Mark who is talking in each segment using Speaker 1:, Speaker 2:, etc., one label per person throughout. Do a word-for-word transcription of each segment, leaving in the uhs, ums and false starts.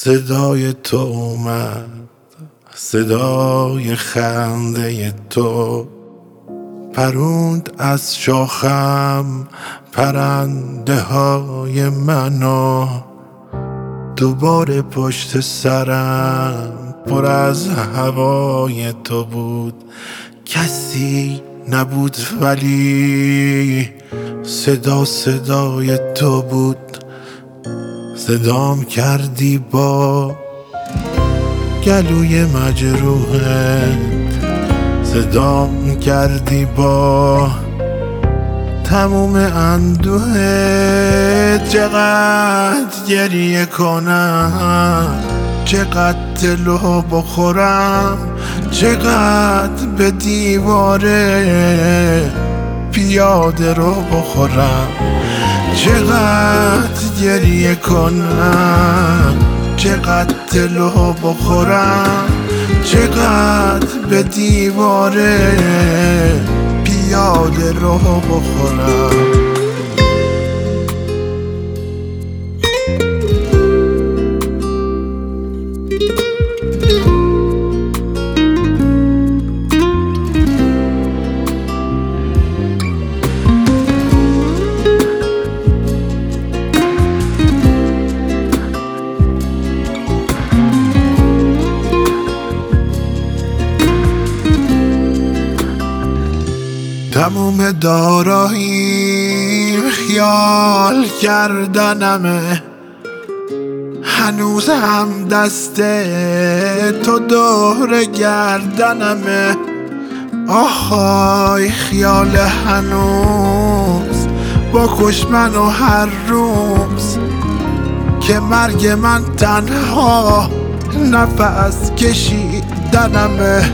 Speaker 1: صدای تو اومد، صدای خنده تو پروند از شاخم پرنده های منو. دوباره پشت سرم پر از هوای تو بود، کسی نبود ولی صدا صدای تو بود. صدام کردی با گلوی مجروحت، صدام کردی با تموم اندوهت. چقدر گریه کنم، چقدر تلو بخورم، چقدر به دیواره پیاده رو بخورم. چقدر گریه کنم، چقدر تلو بخورم، چقدر به دیواره پیاده رو بخورم. تموم داراییم خیال کردنمه، هنوز هم دست تو دور گردنمه. آهای خیال هنوز بکش منو هر روز، که مرگ من تنها نفس کشیدنمه.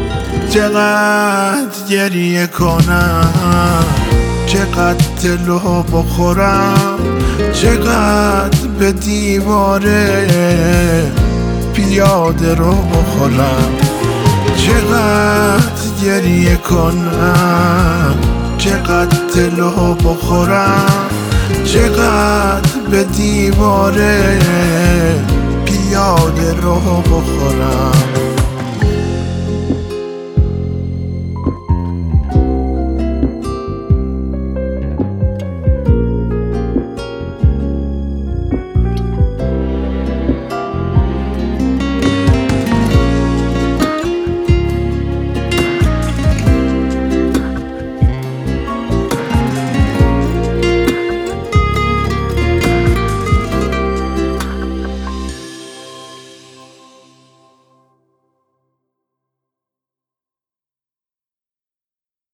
Speaker 1: چقدر گریه کنم، چقدر تلو بخورم، چقدر به دیواره پیاده رو بخورم. چقدر گریه کنم، چقدر تلو بخورم، چقدر به دیواره پیاده رو بخورم.